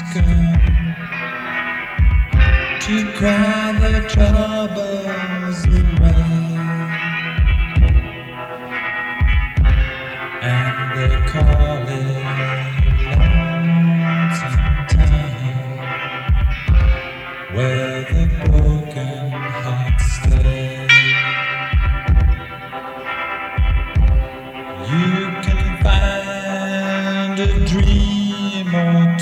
come to cry their troubles away, and they call it lonesome town, where the broken hearts stay. You can find a dream